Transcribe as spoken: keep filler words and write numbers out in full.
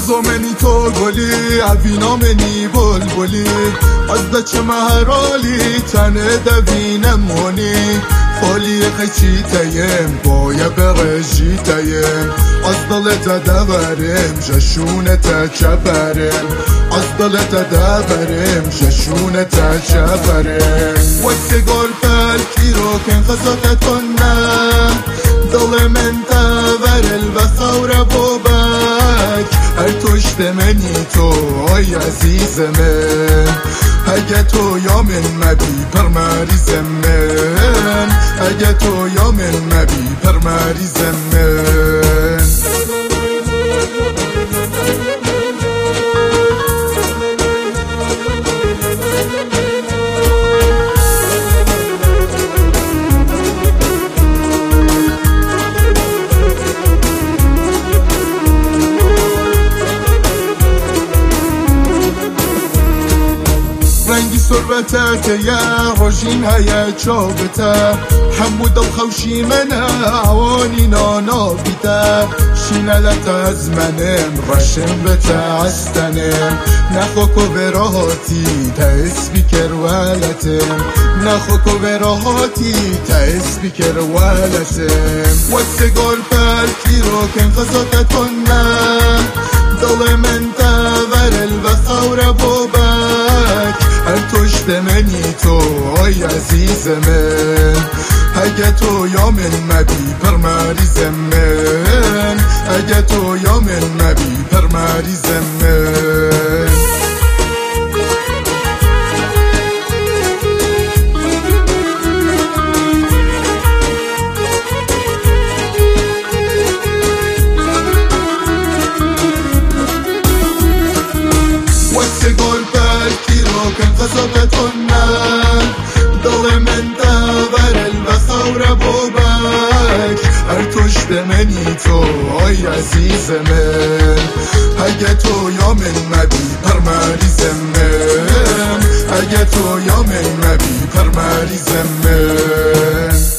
زمنی تو گلی عوینا منی بلبلی از دچ مهرالی تنه دوینم مونی خالی خیچی تیم بایا برجی تیم از دلت دورم جشونت چپرم از دلت دورم جشونت چپرم و سگل پلکی رو کن خزاقتونم دل من تور البخور بوبک هر توشت منی تو آی عزیز من اگه تو یا من مبی پر مریض من اگه تو یا من مبی پر مریض من رنگی سربتك يا رجين هيا جوبتا حمود الخوشي منا عواني نانا بتا شينالت از منم رشم بتا عستنم نخوكو براهاتي تاس بكر والتم نخوكو براهاتي تاس بكر والتم واتسقال بالكي روكن خزاقتنا دل من تور البخور بوبك هر توشت منی تو آی عزیز من اگه تو یا من مبی پر مریض من اگه تو یا من مبی پر مریض من كان خزاقتنا دل من دور البخور بوبك هر توشت منی تو آی عزیز من اگه تو یا من مبی پر مریض من اگه تو یا من مبی پر مریض من